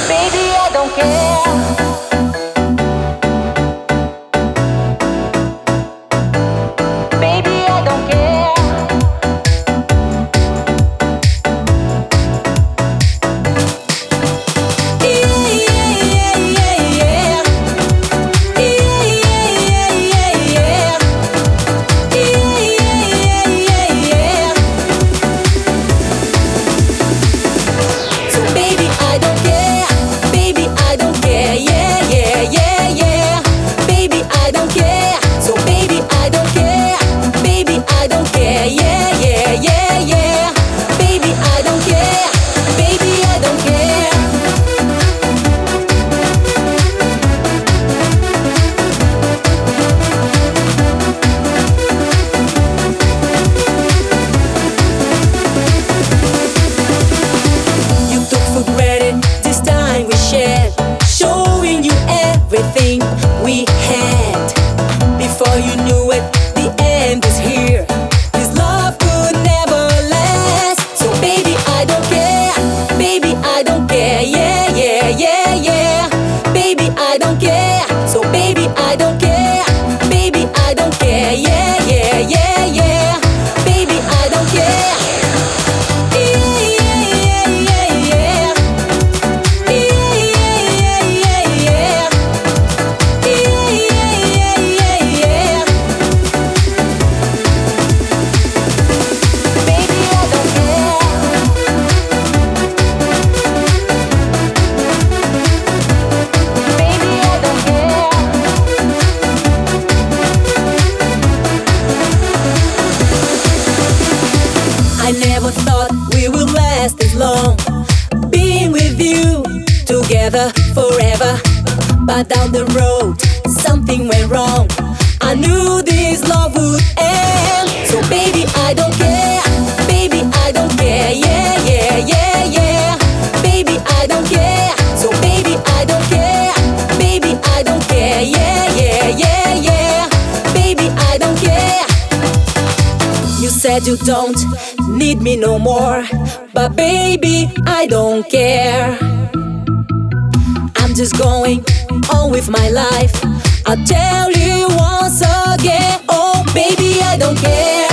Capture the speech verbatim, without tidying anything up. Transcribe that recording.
Baby, I don't care. Baby, I don't care. Yeah, yeah, yeah, yeah. Yeah, yeah, yeah, yeah. Yeah, yeah, yeah, yeah. So baby, I don't care. Baby, I don't care. Yeah, yeah, yeah, yeah. Baby, I don't care. So baby, I don't care. Baby, I don't care. Yeah, yeah, yeah, yeah. Baby, I don't care. Baby, I don't care. You took for granted this time we shared, showing you everything we had. Before you knew it, the end is here. This love could never last. So baby, I don't care. Baby, I don't care. Yeah, yeah, yeah, yeah. Baby, I don't care. So baby, I don't care. Baby, I don't care. Yeah, yeah, yeah, yeah. Baby, I don't care. Yeah, yeah, yeah, yeah. Yeah, yeah, yeah, yeah. Yeah, yeah, yeah, yeah. Baby, I don't care. Baby, I don't care. I never thought we would last this long, being with you together forever. But down the road, something went wrong. I knew this love would end. So baby, I don't care. Baby, I don't care. Yeah, yeah, yeah, yeah. Baby, I don't care. So baby, I don't care. Baby, I don't care. Yeah, yeah, yeah, yeah. Baby, I don't care. You said you don't need me no more, but baby, I don't care. I'm just going on with my life. I'll tell you once again, oh baby, I don't care.